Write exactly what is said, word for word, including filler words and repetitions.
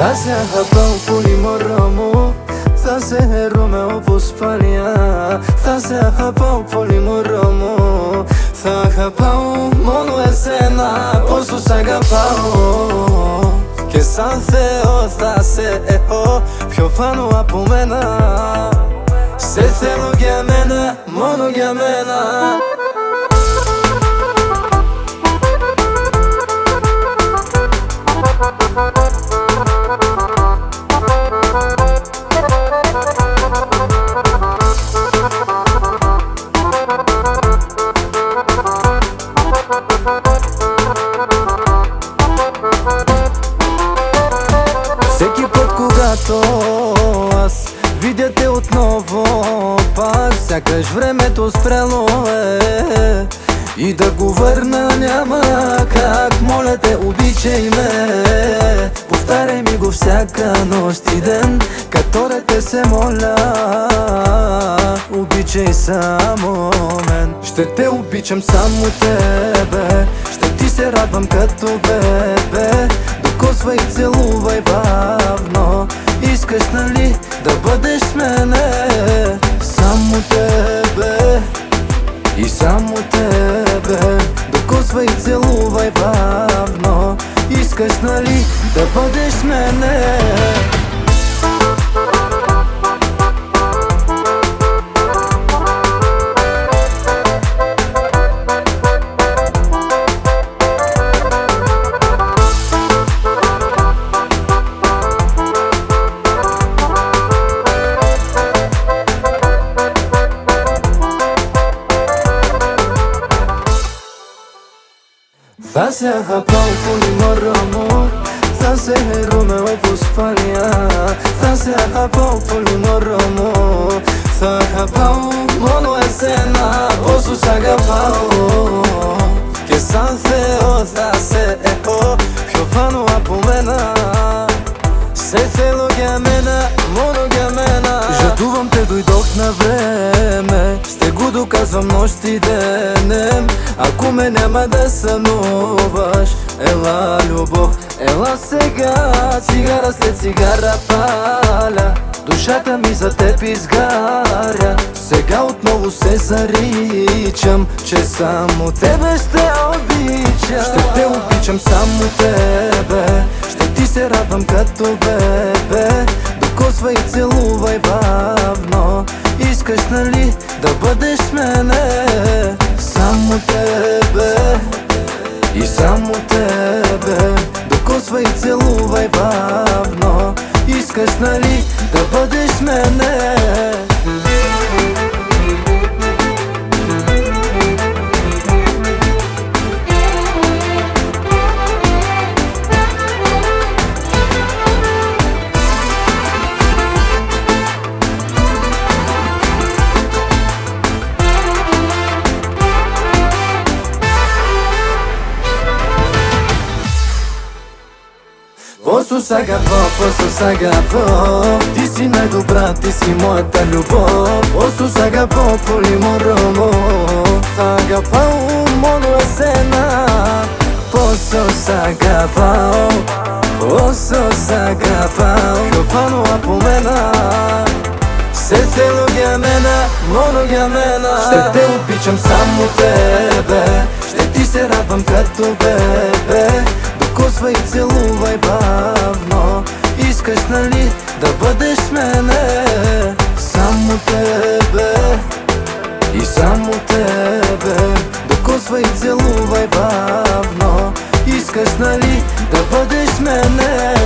Θα σε αγαπάω πολύ μωρό μου, θα σε χαίρομαι όπως παλιά. Θα σε αγαπάω πολύ μωρό μου, θα αγαπάω μόνο εσένα, πόσο σ' αγαπάω. Και σαν Θεό θα σε έχω πιο πάνω από μένα. Σε θέλω για μένα, μόνο για μένα. Всеки път, когато аз видя те отново, пак сякаш времето спряло е. И да го върна няма как, моля те, обичай ме. Повтаряй ми го всяка нощ и ден, като те се моля. Обичай само мен, ще те обичам само тебе. Ще ти се радвам като бебе, докосвай, целувай бавно. Искаш нали да бъдеш с мене? Само тебе и само тебе, докосвай, целувай бавно. Искаш нали да бъдеш с мене? Θα σε αγαπάω πολύ μωρό μου, θα σε χαίρομαι όπως παλιά. Θα σε αγαπάω πολύ μωρό μου, θα αγαπάω μόνο εσένα, πόσο σ' αγαπάω. Και σαν Θεό θα σε έχω πιο πάνω από μένα. Σε θέλω για μένα, μόνο για мена. Жадувам те, дойдох на време, ще го доказвам нощ и денем. Ако ме няма да сънуваш, ела любов, ела сега. Цигара след цигара паля, душата ми за теб изгаря. Сега отново се заричам, че само тебе ще обичам. Ще те обичам само тебе, ще ти се радвам като бебе. Докосвай, целувай бавно. Искаш нали да бъдеш с мене? Само тебе и само тебе, докосвай, целувай бавно. Искаш нали да бъдеш с мене? Posso с αγαπώ, πόσο σ' αγαπώ. Ти си най-добра, ти си моята любов. Posso с αγαπώ πολύ μωρό μου, θα αγαπάω μόνο εσένα. Πόσο σ' αγαπάω, πόσο σ' αγαπάω, πιο πάνω από μένα. Σε θέλω για μένα, μόνο για μένα. Ще те обичам само тебе, ще ти се радвам като бебе. Докосвай, целувай бавно. Искаш нали да бъдеш с мене? Само тебе и само тебе, докосвай, целувай бавно. Искаш нали да бъдеш с мене?